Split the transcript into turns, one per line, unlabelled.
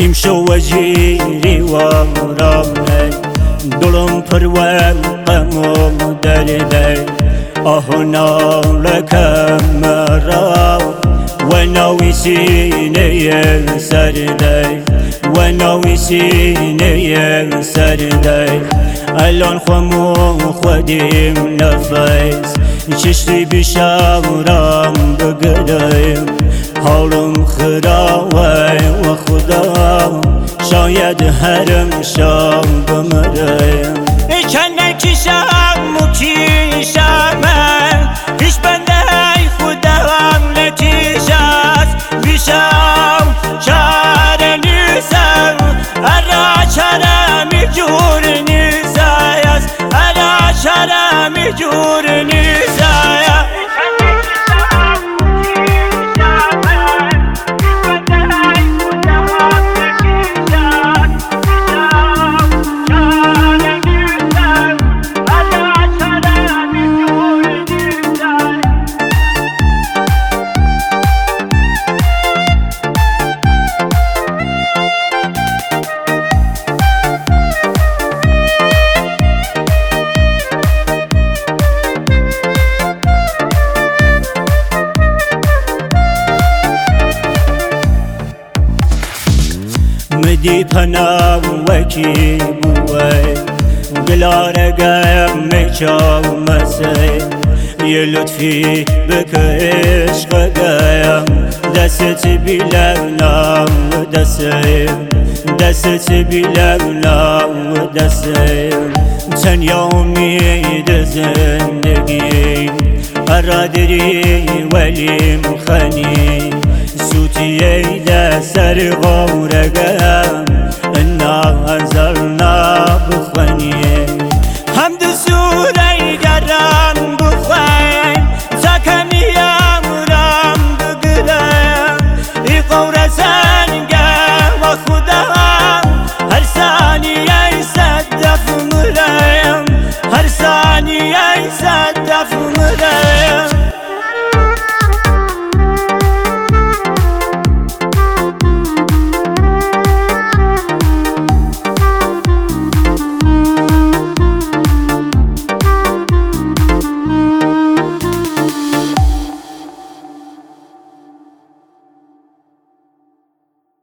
شو وجيري ورامي دلم پروم قمم دردي آهنا لك مرا وناوي سيني سردي وناوي سيني سردي الان خمو خودیم نفس چشتی بشاورم بگریم حالم خراوه و خدا شاید هرم شام بمریم
کنه کشم و کشم پیش بنده خدا هم نتیش است بیشم چاره نیستم ارا چرمی جور نیست است ارا چرمی جور نیست
مدي پناه وکی بوی گلارگم میچاو مسی یه لطفی بکه عشقگم دست بیلونم دستیم دست بیلونم دستیم تنیا امید زندگی ارادری ولیم خنی سوتیه ده سر غوره